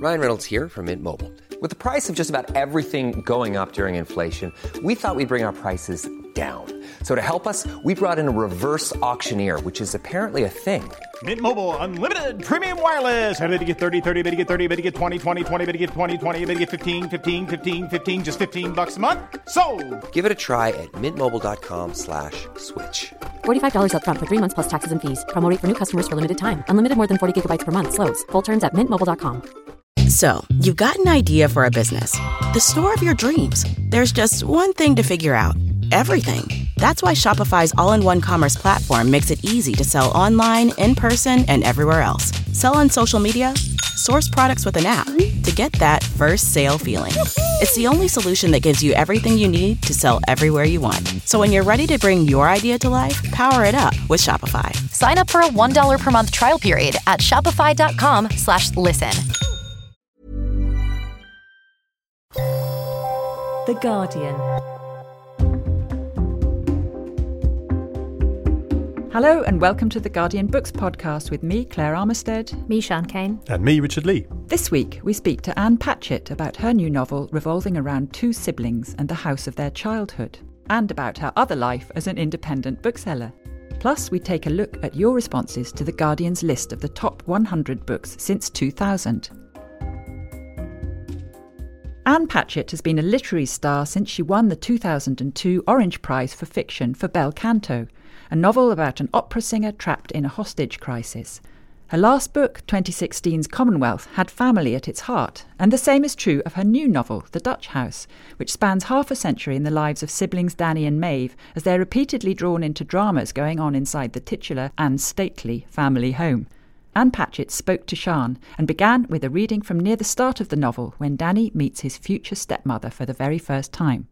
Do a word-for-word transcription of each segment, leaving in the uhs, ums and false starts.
Ryan Reynolds here from Mint Mobile. With the price of just about everything going up during inflation, we thought we'd bring our prices down. So to help us, we brought in a reverse auctioneer, which is apparently a thing. Mint Mobile Unlimited Premium Wireless. How to get thirty, thirty, how to get thirty, how to get twenty, twenty, twenty, how to get twenty, twenty, how to get fifteen, fifteen, fifteen, fifteen, just fifteen bucks a month? Sold! Give it a try at mintmobile.com slash switch. forty-five dollars up front for three months plus taxes and fees. Promo rate for new customers for limited time. Unlimited more than forty gigabytes per month. Slows full terms at mint mobile dot com. So, you've got an idea for a business. The store of your dreams. There's just one thing to figure out. Everything. That's why Shopify's all-in-one commerce platform makes it easy to sell online, in person, and everywhere else. Sell on social media. Source products with an app to get that first sale feeling. It's the only solution that gives you everything you need to sell everywhere you want. So when you're ready to bring your idea to life, power it up with Shopify. Sign up for a one dollar per month trial period at shopify.com slash listen. The Guardian. Hello and welcome to the Guardian Books podcast with me, Claire Armistead. Me, Sian Kane. And me, Richard Lee. This week we speak to Ann Patchett about her new novel revolving around two siblings and the house of their childhood, and about her other life as an independent bookseller. Plus we take a look at your responses to the Guardian's list of the top one hundred books since two thousand. Ann Patchett has been a literary star since she won the two thousand two Orange Prize for Fiction for Bel Canto, a novel about an opera singer trapped in a hostage crisis. Her last book, twenty sixteen's Commonwealth, had family at its heart, and the same is true of her new novel, The Dutch House, which spans half a century in the lives of siblings Danny and Maeve as they're repeatedly drawn into dramas going on inside the titular and stately family home. Ann Patchett spoke to Sian and began with a reading from near the start of the novel when Danny meets his future stepmother for the very first time.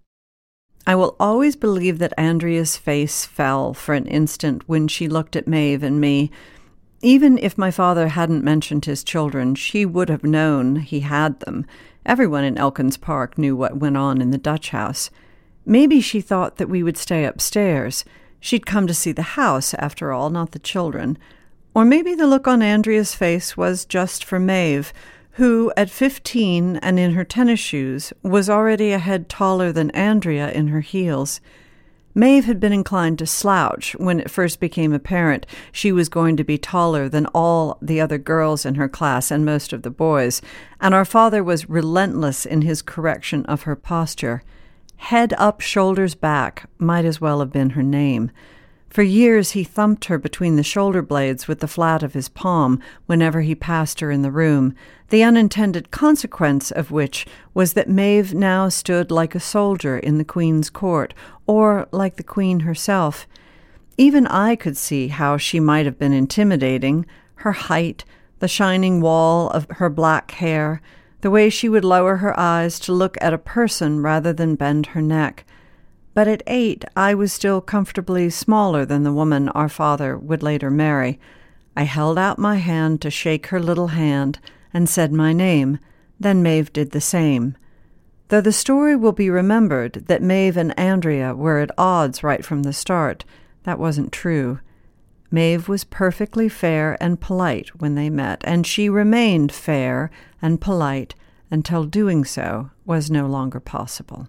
I will always believe that Andrea's face fell for an instant when she looked at Maeve and me. Even if my father hadn't mentioned his children, she would have known he had them. Everyone in Elkins Park knew what went on in the Dutch House. Maybe she thought that we would stay upstairs. She'd come to see the house, after all, not the children. Or maybe the look on Andrea's face was just for Maeve, who, at fifteen and in her tennis shoes, was already a head taller than Andrea in her heels. Maeve had been inclined to slouch when it first became apparent she was going to be taller than all the other girls in her class and most of the boys, and our father was relentless in his correction of her posture. Head up, shoulders back might as well have been her name. For years he thumped her between the shoulder blades with the flat of his palm whenever he passed her in the room, the unintended consequence of which was that Maeve now stood like a soldier in the Queen's court, or like the Queen herself. Even I could see how she might have been intimidating, her height, the shining wall of her black hair, the way she would lower her eyes to look at a person rather than bend her neck. But at eight, I was still comfortably smaller than the woman our father would later marry. I held out my hand to shake her little hand and said my name. Then Maeve did the same. Though the story will be remembered that Maeve and Andrea were at odds right from the start, that wasn't true. Maeve was perfectly fair and polite when they met, and she remained fair and polite until doing so was no longer possible.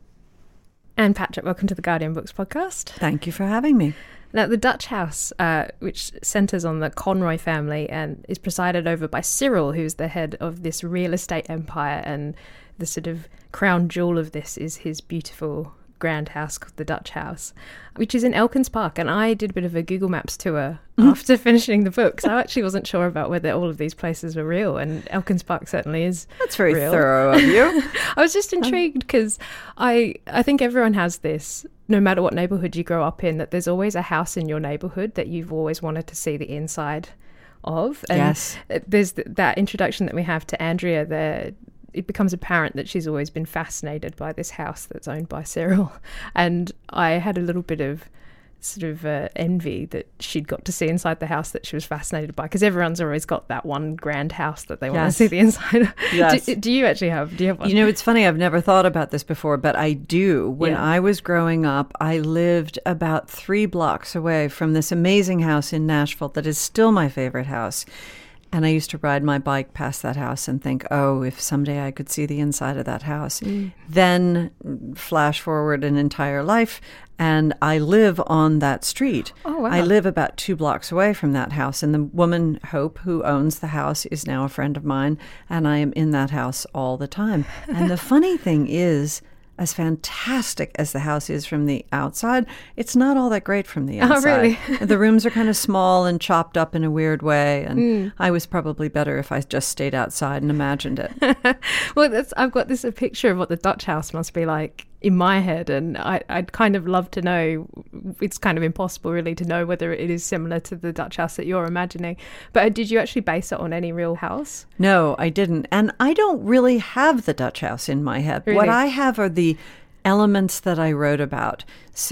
Ann Patchett, welcome to the Guardian Books podcast. Thank you for having me. Now, the Dutch House, uh, which centres on the Conroy family and is presided over by Cyril, who's the head of this real estate empire, and the sort of crown jewel of this is his beautiful grand house called the Dutch House, which is in Elkins Park. And I did a bit of a Google Maps tour after finishing the book, so I actually wasn't sure about whether all of these places were real, and Elkins Park certainly is. That's very real. thorough of you. I was just intrigued because I, I think everyone has this, no matter what neighbourhood you grow up in, that there's always a house in your neighbourhood that you've always wanted to see the inside of. And yes. There's th- that introduction that we have to Andrea there. It becomes apparent that she's always been fascinated by this house that's owned by Cyril. And I had a little bit of sort of uh, envy that she'd got to see inside the house that she was fascinated by, because everyone's always got that one grand house that they want yes. to see the inside of. Yes. Do, do you actually have? Do you have one? You know, it's funny. I've never thought about this before, but I do. When yeah. I was growing up, I lived about three blocks away from this amazing house in Nashville that is still my favorite house. And I used to ride my bike past that house and think, oh, if someday I could see the inside of that house. Mm. Then flash forward an entire life, and I live on that street. Oh, wow. I live about two blocks away from that house. And the woman, Hope, who owns the house, is now a friend of mine, and I am in that house all the time. And the funny thing is, as fantastic as the house is from the outside, it's not all that great from the inside. Oh, really? The rooms are kind of small and chopped up in a weird way, and mm. I was probably better if I just stayed outside and imagined it. Well, that's, I've got this a picture of what the Dutch house must be like in my head, and I, I'd kind of love to know. It's kind of impossible really to know whether it is similar to the Dutch house that you're imagining. But did you actually base it on any real house? No, I didn't. And I don't really have the Dutch house in my head. Really? What I have are the elements that I wrote about.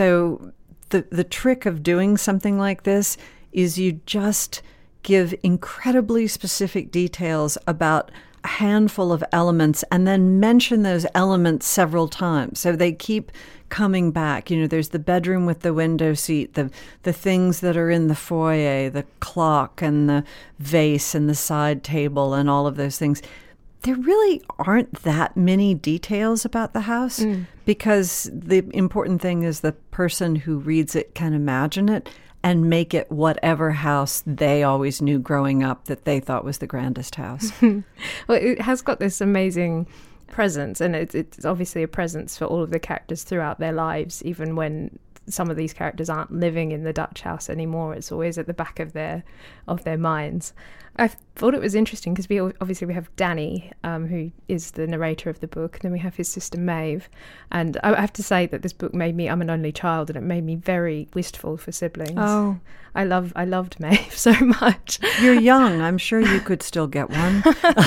So the the trick of doing something like this is you just give incredibly specific details about a handful of elements and then mention those elements several times. So they keep coming back. You know, there's the bedroom with the window seat, the the things that are in the foyer, the clock and the vase and the side table and all of those things. There really aren't that many details about the house mm. because the important thing is the person who reads it can imagine it and make it whatever house they always knew growing up that they thought was the grandest house. Well, it has got this amazing presence, and it's, it's obviously a presence for all of the characters throughout their lives, even when some of these characters aren't living in the Dutch house anymore. It's always at the back of their of their minds. I thought it was interesting because we obviously we have Danny, um, who is the narrator of the book, and then we have his sister Maeve. And I have to say that this book made me, I'm an only child, and it made me very wistful for siblings. Oh. I love I loved Maeve so much. You're young. I'm sure you could still get one.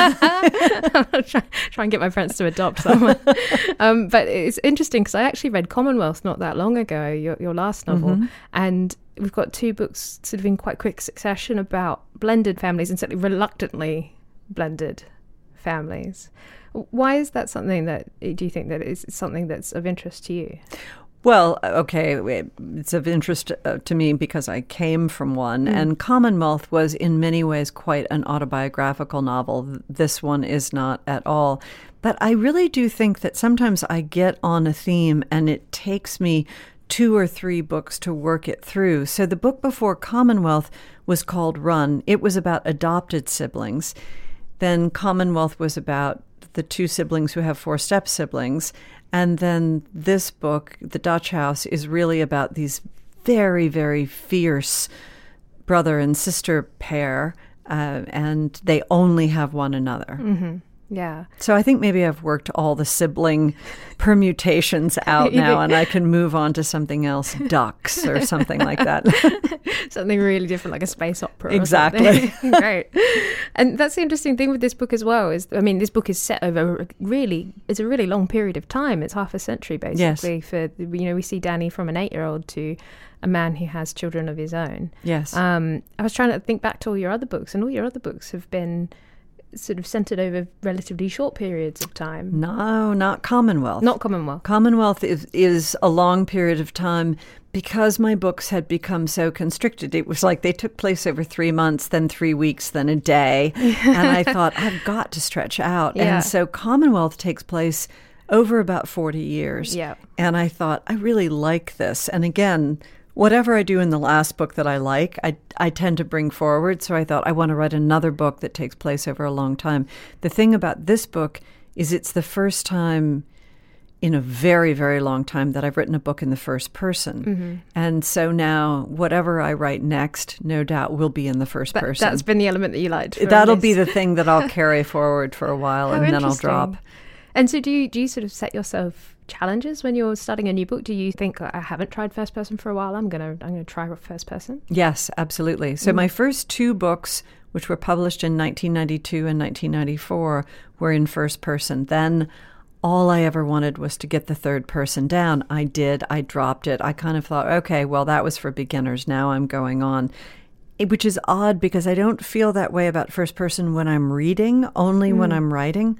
I'll try, try and get my friends to adopt someone. um, but it's interesting because I actually read Commonwealth not that long ago, your, your last novel, mm-hmm. and we've got two books sort of in quite quick succession about blended families, and certainly reluctantly blended families. Why is that something that, do you think that is something that's of interest to you? Well, okay, it's of interest to me because I came from one, mm. and Commonwealth was in many ways quite an autobiographical novel. This one is not at all. But I really do think that sometimes I get on a theme and it takes me two or three books to work it through. So the book before Commonwealth was called Run. It was about adopted siblings. Then Commonwealth was about the two siblings who have four step-siblings. And then this book, The Dutch House, is really about these very, very fierce brother and sister pair, uh, and they only have one another. Mm-hmm. Yeah. So I think maybe I've worked all the sibling permutations out now, and I can move on to something else, ducks or something like that. Something really different, like a space opera. Exactly. Great. And that's the interesting thing with this book as well. Is I mean, this book is set over really, it's a really long period of time. It's half a century basically. Yes. For you know, we see Danny from an eight-year-old to a man who has children of his own. Yes. Um, I was trying to think back to all your other books, and all your other books have been sort of centered over relatively short periods of time. No, not Commonwealth. Not Commonwealth. Commonwealth is, is a long period of time because my books had become so constricted. It was like they took place over three months, then three weeks, then a day. And I thought, I've got to stretch out. Yeah. And so Commonwealth takes place over about forty years. Yeah. And I thought, I really like this. And again, whatever I do in the last book that I like, I, I tend to bring forward. So I thought I want to write another book that takes place over a long time. The thing about this book is it's the first time in a very, very long time that I've written a book in the first person. Mm-hmm. And so now whatever I write next, no doubt, will be in the first that, person. That's been the element that you liked. That'll be the thing that I'll carry forward for a while, How and then I'll drop. And so do you, do you sort of set yourself challenges when you're starting a new book? Do you think, I haven't tried first person for a while, I'm gonna I'm gonna try first person? Yes, absolutely. So mm. my first two books, which were published in nineteen ninety-two and nineteen ninety-four, were in first person. Then all I ever wanted was to get the third person down. I did. I dropped it. I kind of thought, okay, well, that was for beginners. Now I'm going on. It, which is odd because I don't feel that way about first person when I'm reading, only mm. when I'm writing.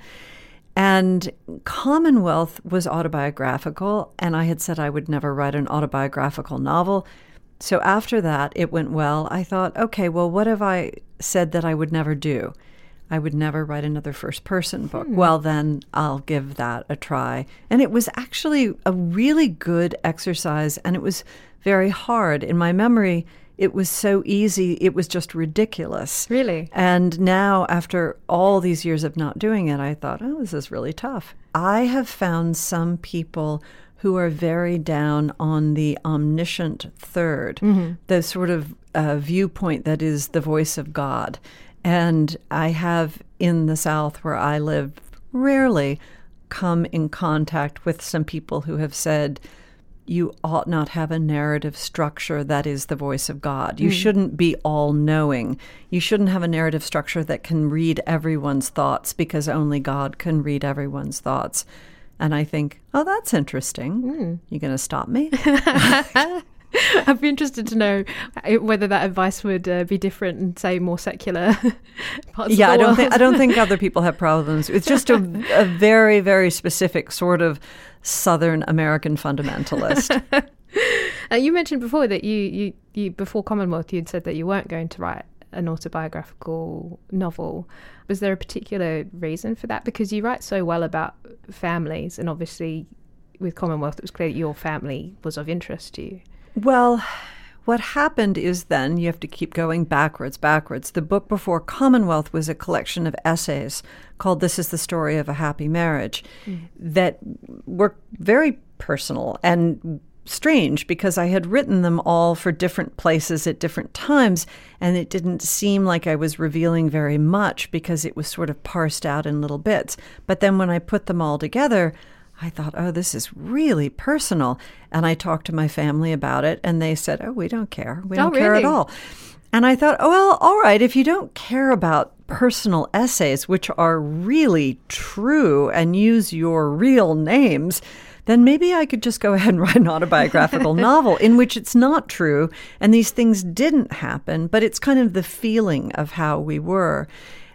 And Commonwealth was autobiographical, and I had said I would never write an autobiographical novel. So after that, it went well. I thought, okay, well, what have I said that I would never do? I would never write another first-person book. Hmm. Well, then I'll give that a try. And it was actually a really good exercise, and it was very hard. In my memory, it was so easy, it was just ridiculous. Really? And now, after all these years of not doing it, I thought, oh, this is really tough. I have found some people who are very down on the omniscient third, mm-hmm. the sort of uh, viewpoint that is the voice of God. And I have, in the South where I live, rarely come in contact with some people who have said, you ought not have a narrative structure that is the voice of God. You mm. shouldn't be all-knowing. You shouldn't have a narrative structure that can read everyone's thoughts because only God can read everyone's thoughts. And I think, oh, that's interesting. Mm. You going to stop me? I'd be interested to know whether that advice would uh, be different in, say, more secular parts yeah, of the I don't world. think I don't think other people have problems. It's just a, a very, very specific sort of Southern American fundamentalist. uh, you mentioned before that you, you, you before Commonwealth, you'd said that you weren't going to write an autobiographical novel. Was there a particular reason for that? Because you write so well about families, and obviously with Commonwealth, it was clear that your family was of interest to you. Well, what happened is then you have to keep going backwards, backwards. The book before Commonwealth was a collection of essays called This is the Story of a Happy Marriage mm. that were very personal and strange because I had written them all for different places at different times, and it didn't seem like I was revealing very much because it was sort of parsed out in little bits. But then when I put them all together, I thought, oh, this is really personal. And I talked to my family about it, and they said, oh, we don't care. We don't oh, care really? at all. And I thought, oh, well, all right, if you don't care about personal essays, which are really true and use your real names, then maybe I could just go ahead and write an autobiographical novel in which it's not true and these things didn't happen, but it's kind of the feeling of how we were.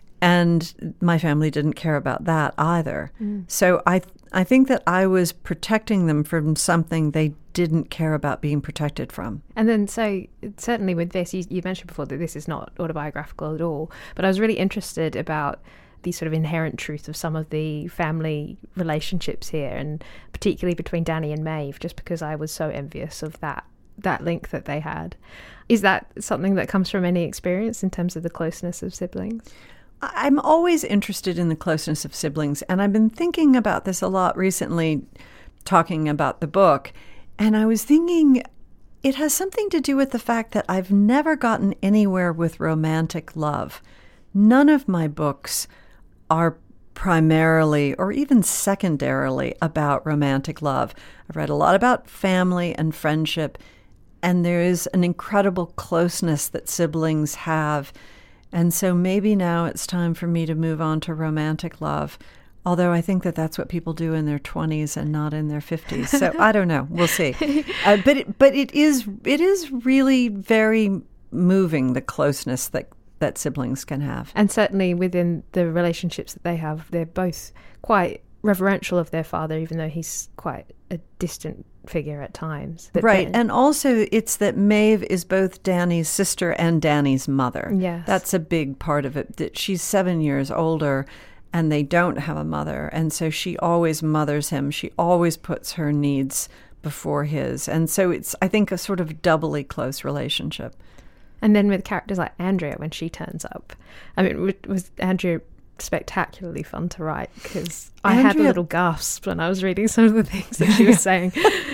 And my family didn't care about that either. Mm. So I th- I think that I was protecting them from something they didn't care about being protected from. And then, so certainly with this, you, you mentioned before that this is not autobiographical at all, but I was really interested about the sort of inherent truth of some of the family relationships here, and particularly between Danny and Maeve, just because I was so envious of that that link that they had. Is that something that comes from any experience in terms of the closeness of siblings? I'm always interested in the closeness of siblings, and I've been thinking about this a lot recently, talking about the book, and I was thinking it has something to do with the fact that I've never gotten anywhere with romantic love. None of my books are primarily or even secondarily about romantic love. I've read a lot about family and friendship, and there is an incredible closeness that siblings have. And so maybe now it's time for me to move on to romantic love, although I think that that's what people do in their twenties and not in their fifties. So I don't know. We'll see. Uh, but it, but it is it is really very moving, the closeness that, that siblings can have. And certainly within the relationships that they have, they're both quite reverential of their father, even though he's quite a distant figure at times. But right. then, and also it's that Maeve is both Danny's sister and Danny's mother. Yes. That's a big part of it, that she's seven years older and they don't have a mother. And so she always mothers him. She always puts her needs before his. And so it's, I think, a sort of doubly close relationship. And then with characters like Andrea, when she turns up, I mean, was Andrea spectacularly fun to write? Because I had a little gasp when I was reading some of the things that she was saying.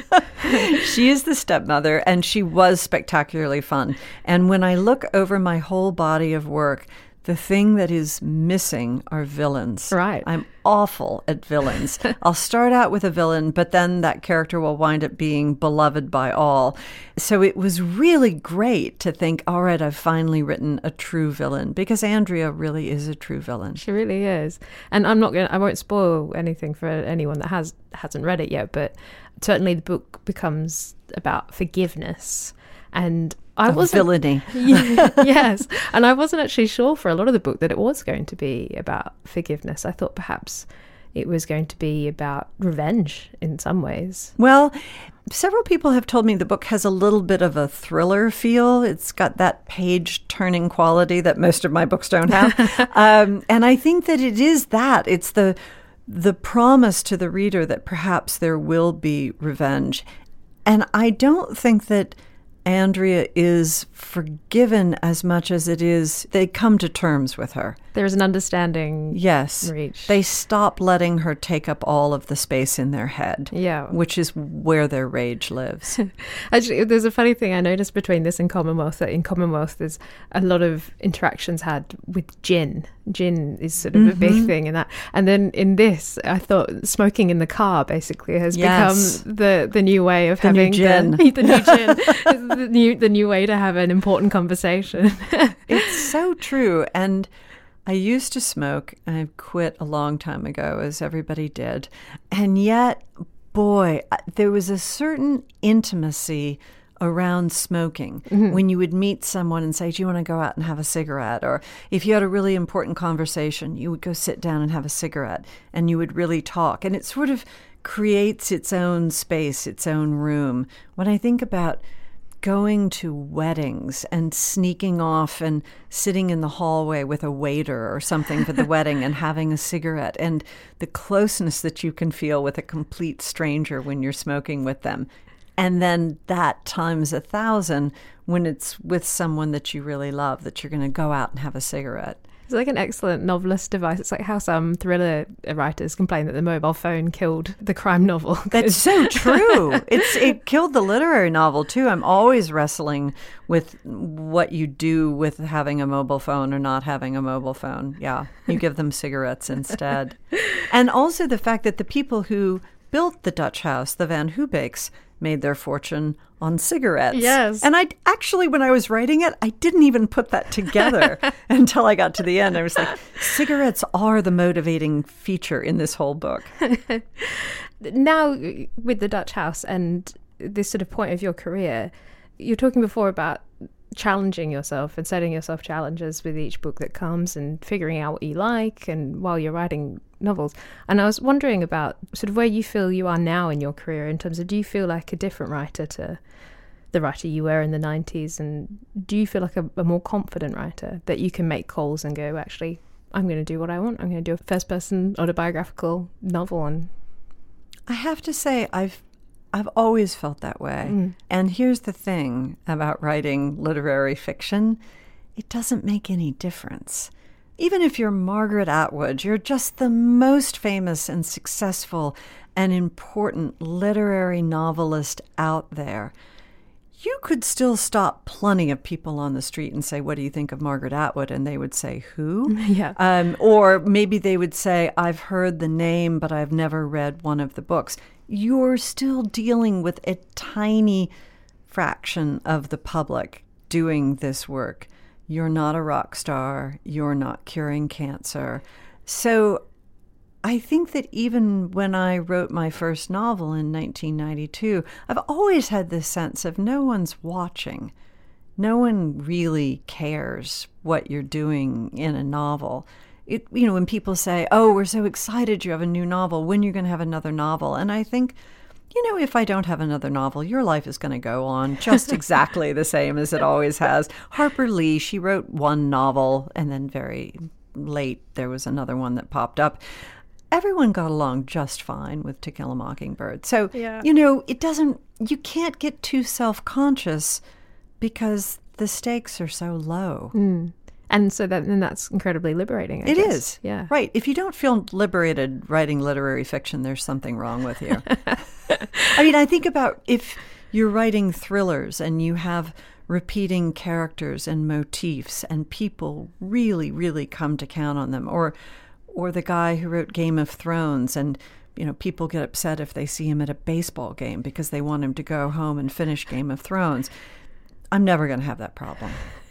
She is the stepmother, and she was spectacularly fun. And when I look over my whole body of work, the thing that is missing are villains. Right. I'm awful at villains. I'll start out with a villain, but then that character will wind up being beloved by all. So it was really great to think, all right, I've finally written a true villain, because Andrea really is a true villain. She really is. And I'm not going I won't spoil anything for anyone that has hasn't read it yet, but certainly the book becomes about forgiveness. And I of wasn't villainy. Yes, and I wasn't actually sure for a lot of the book that it was going to be about forgiveness. I thought perhaps it was going to be about revenge in some ways. Well, several people have told me the book has a little bit of a thriller feel. It's got that page-turning quality that most of my books don't have. um, and I think that it is that. It's the the promise to the reader that perhaps there will be revenge. And I don't think that Andrea is forgiven as much as it is they come to terms with her. There's an understanding. Yes. Reach. They stop letting her take up all of the space in their head. Yeah. Which is where their rage lives. Actually, there's a funny thing I noticed between this and Commonwealth, that in Commonwealth there's a lot of interactions had with gin. Gin is sort of mm-hmm. a big thing in that. And then in this, I thought smoking in the car basically has yes. become the, the new way of the having new gin. The, the new gin. the new the new way to have an important conversation. It's so true. And I used to smoke. I quit a long time ago, as everybody did. And yet, boy, there was a certain intimacy around smoking mm-hmm. when you would meet someone and say, do you want to go out and have a cigarette? Or if you had a really important conversation, you would go sit down and have a cigarette and you would really talk. And it sort of creates its own space, its own room. When I think about going to weddings and sneaking off and sitting in the hallway with a waiter or something for the wedding and having a cigarette, and the closeness that you can feel with a complete stranger when you're smoking with them. And then that times a thousand when it's with someone that you really love, that you're going to go out and have a cigarette. It's like an excellent novelist device. It's like how some thriller writers complain that the mobile phone killed the crime novel. That's so true. It's it killed the literary novel too. I'm always wrestling with what you do with having a mobile phone or not having a mobile phone. Yeah, you give them cigarettes instead. And also the fact that the people who built the Dutch house, the Van Hoobeeks, made their fortune on cigarettes. Yes. And I actually, when I was writing it, I didn't even put that together until I got to the end. I was like, cigarettes are the motivating feature in this whole book. Now, with the Dutch house and this sort of point of your career, you're talking before about challenging yourself and setting yourself challenges with each book that comes and figuring out what you like and while you're writing novels. And I was wondering about sort of where you feel you are now in your career in terms of, do you feel like a different writer to the writer you were in the nineties? And do you feel like a, a more confident writer that you can make calls and go, actually, I'm going to do what I want. I'm going to do a first person autobiographical novel? And I have to say, I've I've always felt that way. Mm. And here's the thing about writing literary fiction. It doesn't make any difference. Even if you're Margaret Atwood, you're just the most famous and successful and important literary novelist out there. You could still stop plenty of people on the street and say, what do you think of Margaret Atwood? And they would say, who? Yeah. Um, or maybe they would say, I've heard the name, but I've never read one of the books. You're still dealing with a tiny fraction of the public doing this work. You're not a rock star. You're not curing cancer. So I think that even when I wrote my first novel in nineteen ninety-two, I've always had this sense of no one's watching. No one really cares what you're doing in a novel. It, you know, when people say, oh, we're so excited you have a new novel, when you're going to have another novel? And I think, you know, if I don't have another novel, your life is going to go on just exactly the same as it always has. Harper Lee, she wrote one novel, and then very late there was another one that popped up. Everyone got along just fine with To Kill a Mockingbird. So, yeah. you know, it doesn't, you can't get too self-conscious because the stakes are so low. Mm. And so that, then that's incredibly liberating, I It guess. is. Yeah. Right. If you don't feel liberated writing literary fiction, there's something wrong with you. I mean, I think about if you're writing thrillers and you have repeating characters and motifs and people really, really come to count on them. Or or the guy who wrote Game of Thrones, and you know, people get upset if they see him at a baseball game because they want him to go home and finish Game of Thrones. I'm never going to have that problem.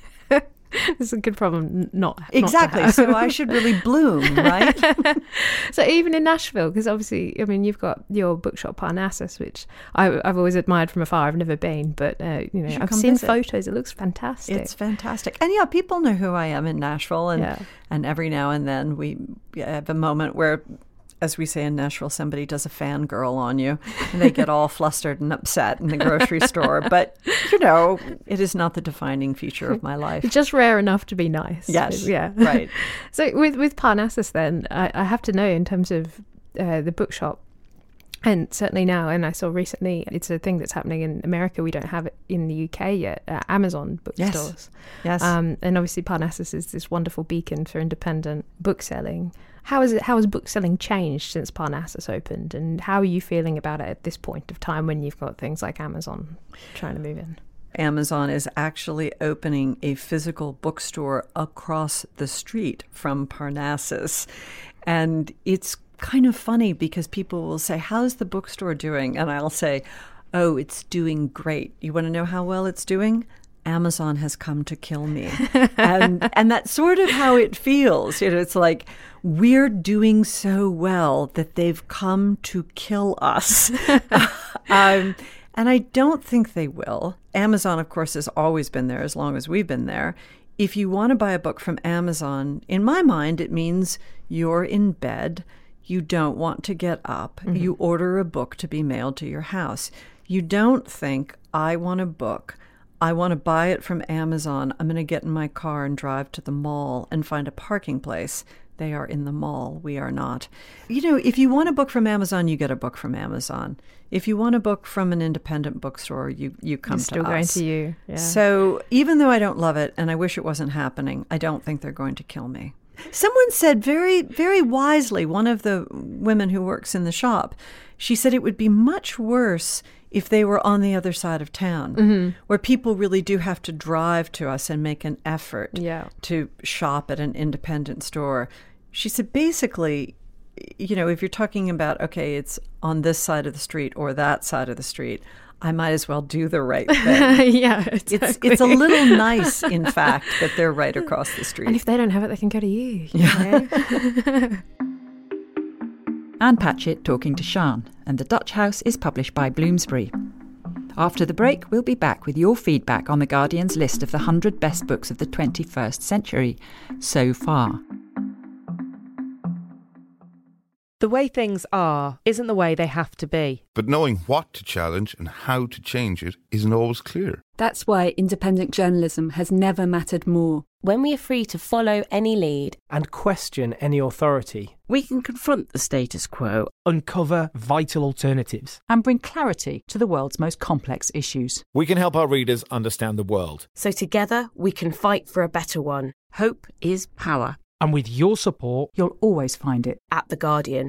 It's a good problem not, exactly. not to have. So I should really bloom, right? So even in Nashville, because obviously, I mean, you've got your bookshop Parnassus, which I, I've always admired from afar. I've never been, but uh, you know, you I've seen visit. photos. It looks fantastic. It's fantastic, and yeah, people know who I am in Nashville, and yeah. and every now and then we have a moment where as we say in Nashville, somebody does a fangirl on you and they get all flustered and upset in the grocery store. But, you know, it is not the defining feature of my life. It's just rare enough to be nice. Yes. Yeah. Right. So with, with Parnassus then, I, I have to know in terms of uh, the bookshop, and certainly now, and I saw recently, it's a thing that's happening in America. We don't have it in the U K yet. Uh, Amazon bookstores. Yes. yes. Um, and obviously Parnassus is this wonderful beacon for independent bookselling. How is it? How has bookselling changed since Parnassus opened? And how are you feeling about it at this point of time when you've got things like Amazon trying to move in? Amazon is actually opening a physical bookstore across the street from Parnassus. And it's kind of funny because people will say, how's the bookstore doing? And I'll say, oh, it's doing great. You want to know how well it's doing? Amazon has come to kill me. and and that's sort of how it feels. You know, it's like we're doing so well that they've come to kill us. um, and I don't think they will. Amazon, of course, has always been there as long as we've been there. If you want to buy a book from Amazon, in my mind, it means you're in bed. You don't want to get up. Mm-hmm. You order a book to be mailed to your house. You don't think, I want a book. I want to buy it from Amazon. I'm going to get in my car and drive to the mall and find a parking place. They are in the mall. We are not. You know, if you want a book from Amazon, you get a book from Amazon. If you want a book from an independent bookstore, you, you come It's to still us. going to you. Yeah. So even though I don't love it and I wish it wasn't happening, I don't think they're going to kill me. Someone said very, very wisely, one of the women who works in the shop, she said it would be much worse if they were on the other side of town, mm-hmm. where people really do have to drive to us and make an effort yeah. to shop at an independent store. She said basically, you know, if you're talking about, okay, it's on this side of the street or that side of the street, I might as well do the right thing. yeah, exactly. It's it's a little nice, in fact, that they're right across the street. And if they don't have it, they can go to you. you yeah. Anne Patchett talking to Sian, and The Dutch House is published by Bloomsbury. After the break, we'll be back with your feedback on The Guardian's list of the one hundred best books of the twenty-first century so far. The way things are isn't the way they have to be. But knowing what to challenge and how to change it isn't always clear. That's why independent journalism has never mattered more. When we are free to follow any lead and question any authority, we can confront the status quo, uncover vital alternatives, and bring clarity to the world's most complex issues. We can help our readers understand the world. So together we can fight for a better one. Hope is power. And with your support, you'll always find it at The Guardian.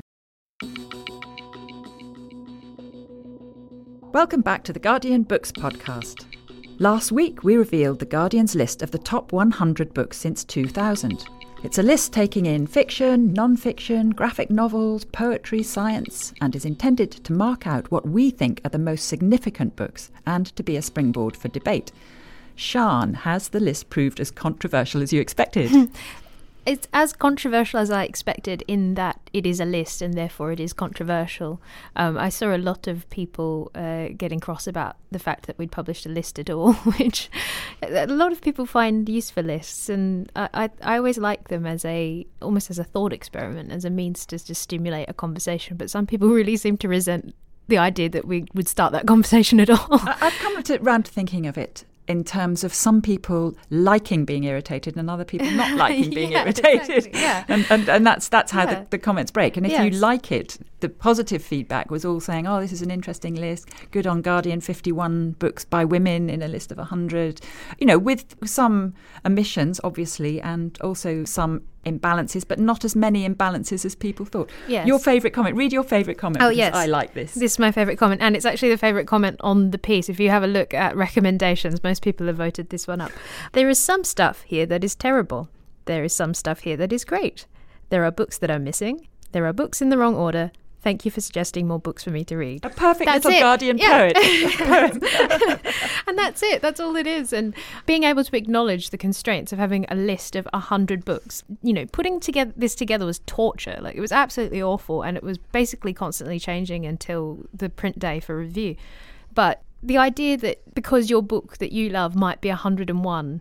Welcome back to the Guardian Books podcast. Last week we revealed the Guardian's list of the top one hundred books since two thousand. It's a list taking in fiction, non-fiction, graphic novels, poetry, science, and is intended to mark out what we think are the most significant books and to be a springboard for debate. Sian, has the list proved as controversial as you expected? It's as controversial as I expected in that it is a list and therefore it is controversial. Um, I saw a lot of people uh, getting cross about the fact that we'd published a list at all, which a lot of people find useful lists, and I, I, I always like them as a almost as a thought experiment, as a means to just stimulate a conversation. But some people really seem to resent the idea that we would start that conversation at all. I've come to, around to thinking of it in terms of some people liking being irritated and other people not liking being yeah, irritated. Exactly, yeah. And, and and that's that's how yeah. the, the comments break. And if yes. you like it, the positive feedback was all saying, oh, this is an interesting list. Good on Guardian, fifty-one books by women in a list of one hundred. You know, with some omissions, obviously, and also some imbalances, but not as many imbalances as people thought. Yes. Your favourite comment. Read your favourite comment. Oh, yes. I like this. This is my favourite comment, and it's actually the favourite comment on the piece. If you have a look at recommendations, most people have voted this one up. There is some stuff here that is terrible. There is some stuff here that is great. There are books that are missing. There are books in the wrong order. Thank you for suggesting more books for me to read. A perfect that's little it. Guardian yeah. poet. And that's it. That's all it is. And being able to acknowledge the constraints of having a list of one hundred books, you know, putting together this together was torture. Like, it was absolutely awful, and it was basically constantly changing until the print day for review. But the idea that because your book that you love might be one hundred and one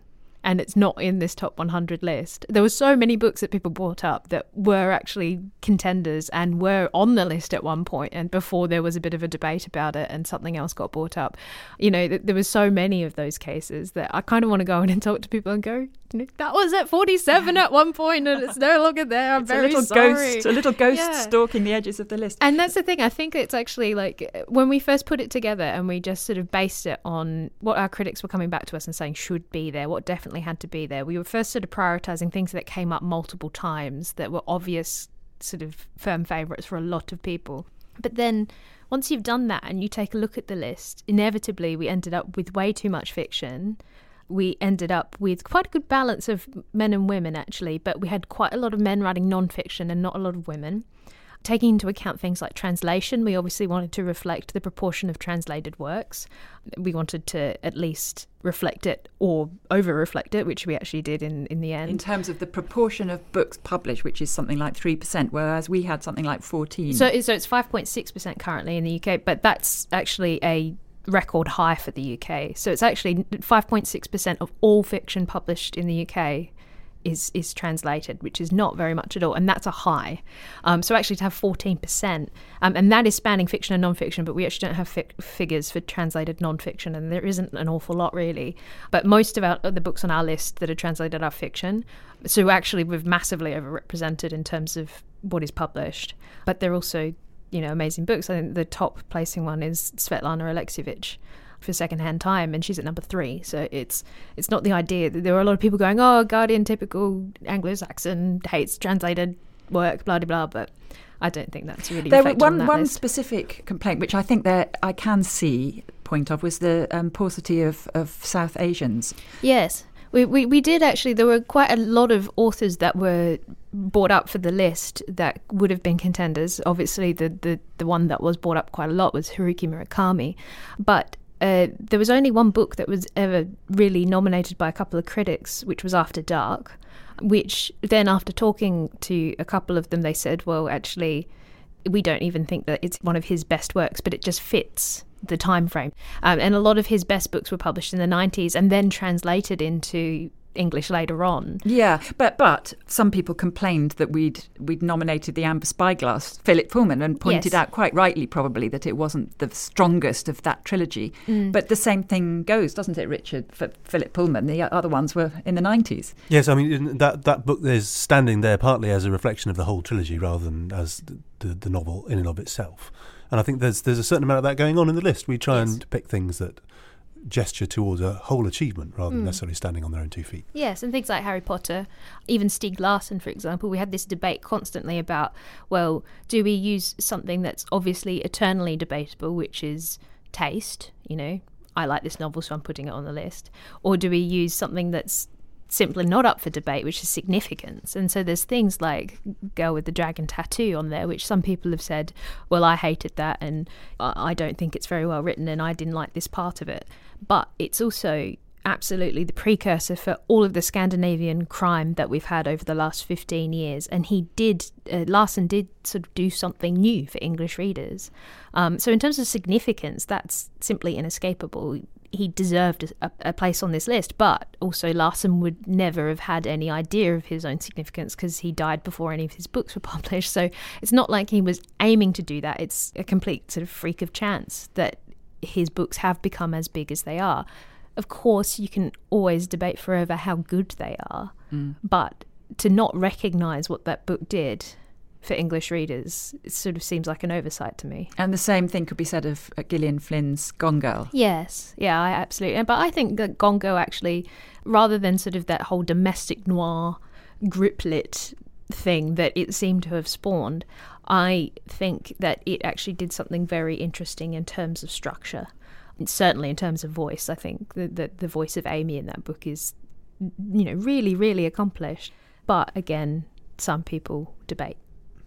and it's not in this top one hundred list. There were so many books that people brought up that were actually contenders and were on the list at one point, and before there was a bit of a debate about it and something else got brought up. You know, th- there was so many of those cases that I kind of want to go in and talk to people and go, that was at forty-seven at one point and it's no longer there. I'm it's very a little sorry. Ghost, a little ghost yeah. stalking the edges of the list. And that's the thing. I think it's actually like when we first put it together and we just sort of based it on what our critics were coming back to us and saying should be there, what definitely had to be there. We were first sort of prioritising things that came up multiple times that were obvious sort of firm favourites for a lot of people. But then once you've done that and you take a look at the list, inevitably we ended up with way too much fiction. We ended up with quite a good balance of men and women, actually, but we had quite a lot of men writing non-fiction and not a lot of women. Taking into account things like translation, we obviously wanted to reflect the proportion of translated works. We wanted to at least reflect it or over-reflect it, which we actually did in, in the end. In terms of the proportion of books published, which is something like three percent, whereas we had something like fourteen. So, so it's five point six percent currently in the U K, but that's actually a record high for the U K. So it's actually five point six percent of all fiction published in the U K is is translated, which is not very much at all, and that's a high. Um, so actually to have fourteen percent, um, and that is spanning fiction and non-fiction, but we actually don't have fi- figures for translated non-fiction, and there isn't an awful lot really. But most of our, the books on our list that are translated are fiction, so actually we've massively overrepresented in terms of what is published. But they're also, you know, amazing books. I think the top placing one is Svetlana Alexievich for Secondhand Time, and she's at number three. So it's it's not the idea that there are a lot of people going, oh, Guardian, typical Anglo-Saxon, hates translated work, blah, blah, blah, but I don't think that's really there reflected one, on that one list. specific complaint, which I think that I can see point of, was the um, paucity of, of South Asians. Yes. We, we we did actually, there were quite a lot of authors that were brought up for the list that would have been contenders. Obviously, the, the, the one that was brought up quite a lot was Haruki Murakami. But uh, there was only one book that was ever really nominated by a couple of critics, which was After Dark, which then after talking to a couple of them, they said, well, actually, we don't even think that it's one of his best works, but it just fits the time frame. Um, and a lot of his best books were published in the nineties and then translated into English later on. Yeah, but but some people complained that we'd we'd nominated the Amber Spyglass, Philip Pullman, and pointed Yes. out quite rightly probably that it wasn't the strongest of that trilogy. Mm. But the same thing goes, doesn't it, Richard, for Philip Pullman? The other ones were in the nineties. Yes, I mean, that that book is standing there partly as a reflection of the whole trilogy rather than as the, the, the novel in and of itself. And I think there's there's a certain amount of that going on in the list. We try Yes. and pick things that gesture towards a whole achievement rather than Mm. necessarily standing on their own two feet. Yes, and things like Harry Potter, even Stieg Larsson, for example, we had this debate constantly about, well, do we use something that's obviously eternally debatable, which is taste, you know, I like this novel, so I'm putting it on the list, or do we use something that's simply not up for debate, which is significance? And so there's things like Girl with the Dragon Tattoo on there, which some people have said, well, I hated that and I I don't think it's very well written and I didn't like this part of it. But it's also absolutely the precursor for all of the Scandinavian crime that we've had over the last fifteen years. And he did, uh, Larson did sort of do something new for English readers. Um, so in terms of significance, that's simply inescapable. He deserved a, a place on this list, but also Larson would never have had any idea of his own significance because he died before any of his books were published. So it's not like he was aiming to do that. It's a complete sort of freak of chance that his books have become as big as they are. Of course, you can always debate forever how good they are, Mm. but to not recognise what that book did for English readers, it sort of seems like an oversight to me. And the same thing could be said of uh, Gillian Flynn's Gone Girl. Yes, yeah, I absolutely. But I think that Gone Girl actually, rather than sort of that whole domestic noir griplit thing that it seemed to have spawned, I think that it actually did something very interesting in terms of structure. And certainly in terms of voice, I think the, the, the voice of Amy in that book is, you know, really, really accomplished. But again, some people debate.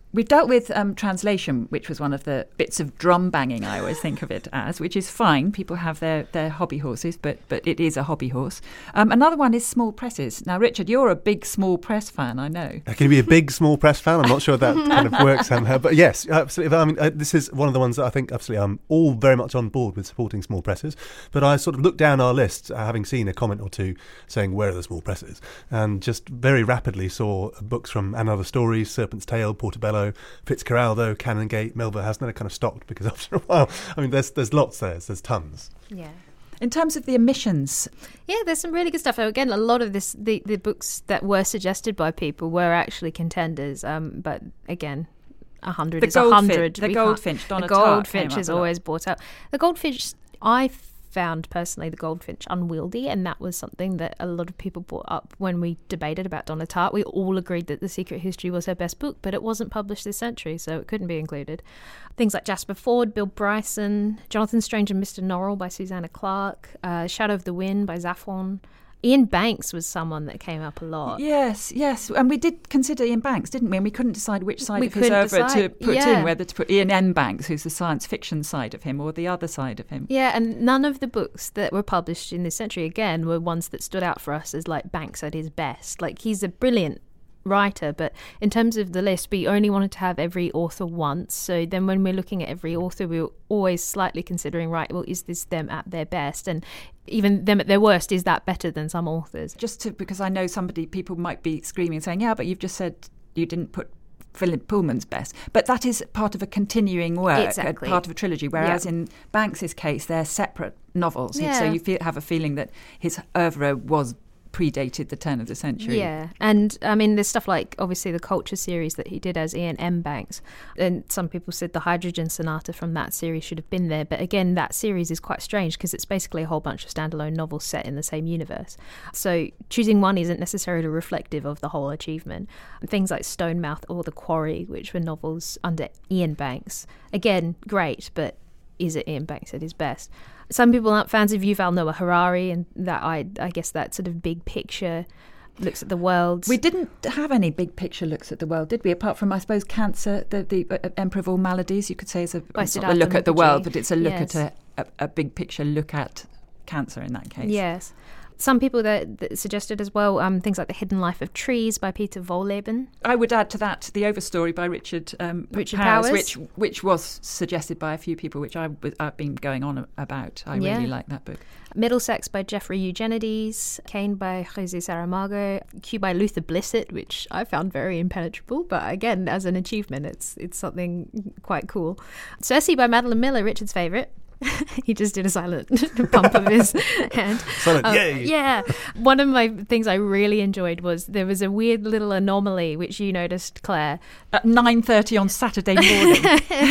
We've dealt with um, translation, which was one of the bits of drum banging I always think of it as, which is fine. People have their, their hobby horses, but but it is a hobby horse. Um, another one is small presses. Now, Richard, you're a big small press fan, I know. Can you be a big small press fan? I'm not sure that kind of works somehow. But yes, absolutely. I mean, uh, this is one of the ones that I think absolutely I'm all very much on board with supporting small presses. But I sort of looked down our list, uh, having seen a comment or two saying, where are the small presses? And just very rapidly saw books from And Other Stories, Serpent's Tail, Portobello, Fitzcarraldo, Canongate, Melville Hasner kind of stopped because after a while, I mean, there's there's lots there, there's tons. Yeah. In terms of the omissions, yeah, there's some really good stuff. Again, a lot of this, the, the books that were suggested by people were actually contenders. Um, but again, a hundred is a hundred. The Goldfinch, Donna The Goldfinch is always brought out. The Goldfinch, I found personally the Goldfinch unwieldy, and that was something that a lot of people brought up when we debated about Donna Tartt. We all agreed that The Secret History was her best book, but it wasn't published this century, so it couldn't be included. Things like Jasper Fforde, Bill Bryson, Jonathan Strange and Mister Norrell by Susanna Clarke, uh, Shadow of the Wind by Zaphon. Ian Banks was someone that came up a lot. Yes, yes. And we did consider Ian Banks, didn't we? And we couldn't decide which side we of his oeuvre decide. to put yeah. in, whether to put Ian M. Banks, who's the science fiction side of him, or the other side of him. Yeah, and none of the books that were published in this century, again, were ones that stood out for us as, like, Banks at his best. Like, he's a brilliant writer, but in terms of the list, we only wanted to have every author once. So then when we're looking at every author, we were always slightly considering, right, well, is this them at their best? And even them at their worst, is that better than some authors? Just to, because I know somebody, people might be screaming saying, yeah, but you've just said you didn't put Philip Pullman's best. But that is part of a continuing work, exactly. part of a trilogy, whereas yeah. in Banks's case, they're separate novels. Yeah. So you feel, have a feeling that his oeuvre was predated the turn of the century. Yeah, and I mean, there's stuff like, obviously, the Culture series that he did as Ian M. Banks, and some people said the Hydrogen Sonata from that series should have been there, but again, that series is quite strange because it's basically a whole bunch of standalone novels set in the same universe. So choosing one isn't necessarily reflective of the whole achievement. Things like Stonemouth or The Quarry, which were novels under Ian Banks, again, great, but is it Ian Banks at his best? Some people aren't fans of Yuval Noah Harari, and that I, I guess that sort of big picture looks at the world. We didn't have any big picture looks at the world, did we? Apart from, I suppose, Cancer, the, the uh, Emperor of All Maladies, you could say is a, it's not a look at the world, but it's a look yes. at a, a, a big picture look at cancer in that case. Yes. Some people that, that suggested as well um, things like The Hidden Life of Trees by Peter Wohlleben. I would add to that The Overstory by Richard, um, Richard Powers, Powers, which which was suggested by a few people, which I, I've been going on about. I yeah. really like that book. Middlesex by Jeffrey Eugenides, Cain by Jose Saramago, Q by Luther Blissett, which I found very impenetrable, but again, as an achievement, it's it's something quite cool. Circe by Madeline Miller, Richard's favourite. He just did a silent pump of his hand. Silent, um, yay! Yeah. One of my things I really enjoyed was there was a weird little anomaly, which you noticed, Claire. At nine thirty on Saturday morning.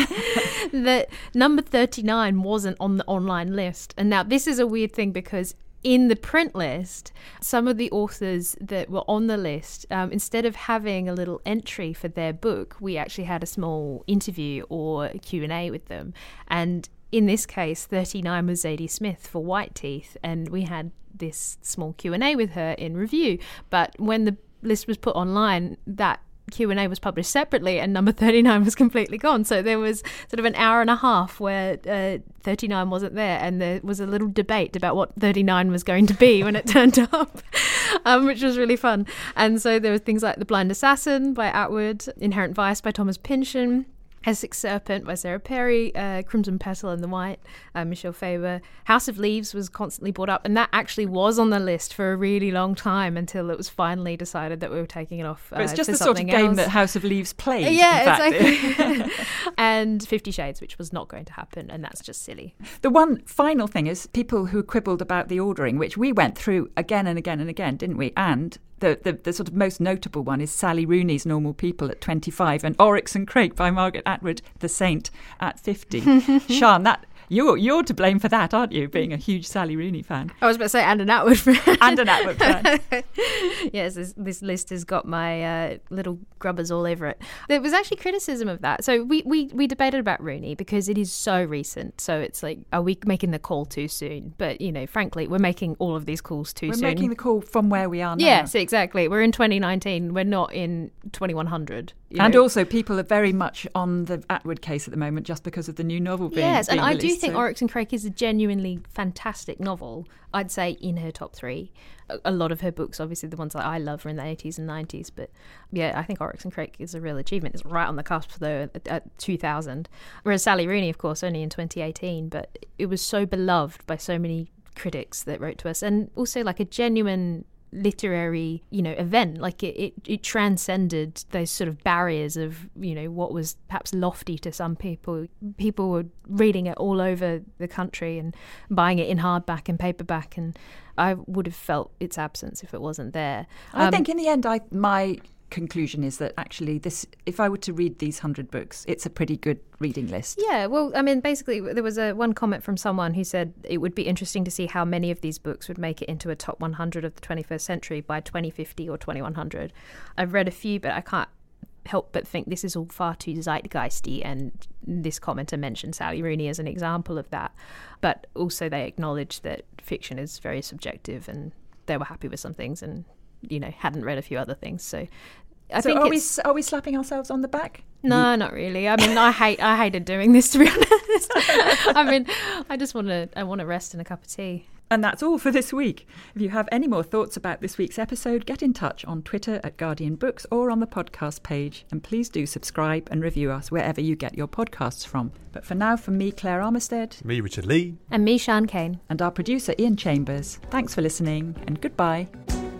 That number thirty-nine wasn't on the online list. And now this is a weird thing because in the print list, some of the authors that were on the list, um, instead of having a little entry for their book, we actually had a small interview or a Q and A with them. And in this case, thirty-nine was Zadie Smith for White Teeth, and we had this small Q and A with her in review. But when the list was put online, that Q and A was published separately, and number thirty-nine was completely gone. So there was sort of an hour and a half where uh, thirty-nine wasn't there, and there was a little debate about what thirty-nine was going to be when it turned up, um, which was really fun. And so there were things like The Blind Assassin by Atwood, Inherent Vice by Thomas Pynchon, Essex Serpent by Sarah Perry, uh, Crimson Petal and the White, uh, Michelle Faber. House of Leaves was constantly brought up, and that actually was on the list for a really long time until it was finally decided that we were taking it off. Uh, but it's just the sort of game else. that House of Leaves plays. Yeah, exactly. And Fifty Shades, which was not going to happen, and that's just silly. The one final thing is people who quibbled about the ordering, which we went through again and again and again, didn't we? And The, the the sort of most notable one is Sally Rooney's Normal People at twenty-five and Oryx and Crake by Margaret Atwood, The Saint, at fifty. Sian, that you're you're to blame for that, aren't you? Being a huge Sally Rooney fan. I was about to say, and an Atwood fan. And an Atwood fan. Yes, this, this list has got my uh, little grubbers all over it. There was actually criticism of that. So we, we, we debated about Rooney because it is so recent. So it's like, are we making the call too soon? But, you know, frankly, we're making all of these calls too we're soon. We're making the call from where we are now. Yes, exactly. We're in twenty nineteen. We're not in twenty-one hundred. You and know, also, people are very much on the Atwood case at the moment just because of the new novel being yes, and being I do released, think so. Oryx and Crake is a genuinely fantastic novel. I'd say in her top three. A, a lot of her books, obviously the ones that I love, were in the eighties and nineties, but yeah, I think Oryx and Crake is a real achievement. It's right on the cusp, though, at, at two thousand. Whereas Sally Rooney, of course, only in twenty eighteen, but it was so beloved by so many critics that wrote to us, and also like a genuine literary, you know, event. Like it, it, it transcended those sort of barriers of, you know, what was perhaps lofty to some people. People were reading it all over the country and buying it in hardback and paperback, and I would have felt its absence if it wasn't there. I Um, think in the end, I my conclusion is that actually this, if I were to read these hundred books, it's a pretty good reading list. Yeah, well, I mean, basically, there was a one comment from someone who said it would be interesting to see how many of these books would make it into a top one hundred of the twenty-first century by twenty fifty or twenty-one hundred. I've read a few, but I can't help but think this is all far too zeitgeisty, and this commenter mentioned Sally Rooney as an example of that. But also they acknowledge that fiction is very subjective, and they were happy with some things and, you know, hadn't read a few other things. So I so think are we it's... are we slapping ourselves on the back? No, not really. I mean, I hate I hated doing this, to be honest. I mean, I just want to I want to rest in a cup of tea. And that's all for this week. If you have any more thoughts about this week's episode, get in touch on Twitter at Guardian Books or on the podcast page. And please do subscribe and review us wherever you get your podcasts from. But for now, from me, Claire Armistead. Me, Richard Lee. And me, Sian Kane. And our producer, Ian Chambers. Thanks for listening and goodbye.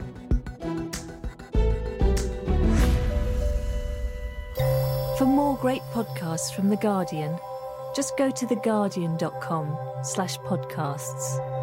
For more great podcasts from The Guardian, just go to theguardian.com slash podcasts.